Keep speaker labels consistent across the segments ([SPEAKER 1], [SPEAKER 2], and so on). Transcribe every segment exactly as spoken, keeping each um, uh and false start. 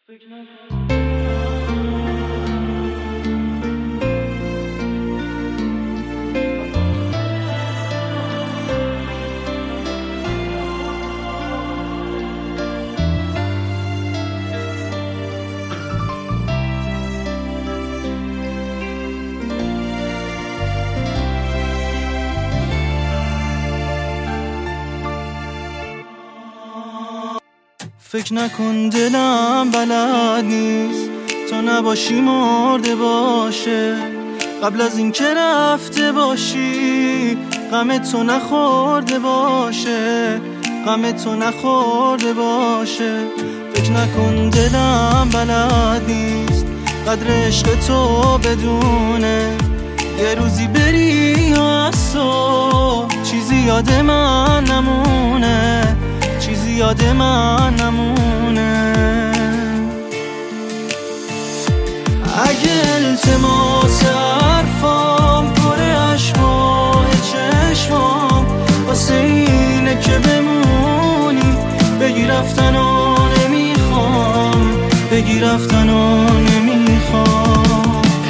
[SPEAKER 1] فکر نکن دلم بلد نیست تا نباشی مرده باشه، قبل از این که رفته باشی غم تو نخورده باشه، غم تو نخورده باشه. فکر نکن دلم بلد نیست قدر عشق تو بدونه، یه روزی بری و از تو چیزی یاد من نمونه، چیزی یاد من نمونه. اگه التماس حرفام پر عشق و چشمام واسه اینه که بمونی، بگی رفتن و نمیخوام، بگی رفتن و نمیخوام.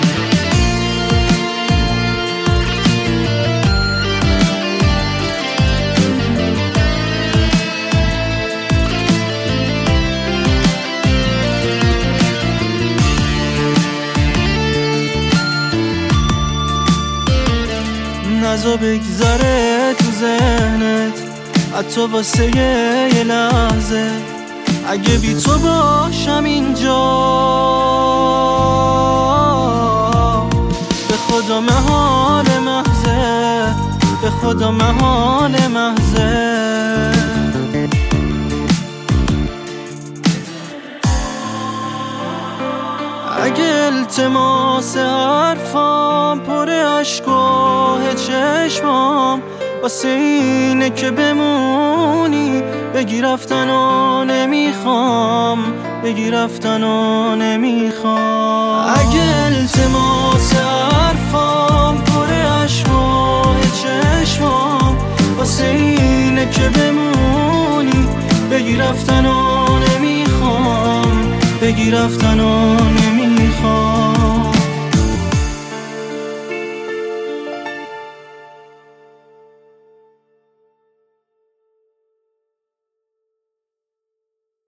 [SPEAKER 1] نزا بگذره تو ذهنت حتی واسه یه لحظه، اگه بی تو باشم اینجا به خدا محال محضه، به خدا محال محضه. اگه التماس حرفام پر عشق و چشمام واسه اینه که بمونی، بگی رفتن و نمیخوام، بگی رفتن و نمیخوام. اگه التماس حرفام پر عشق و چشمام واسه اینه که بمونی، بگی رفتن و نمیخوام، بگی رفتن و نمیخوام.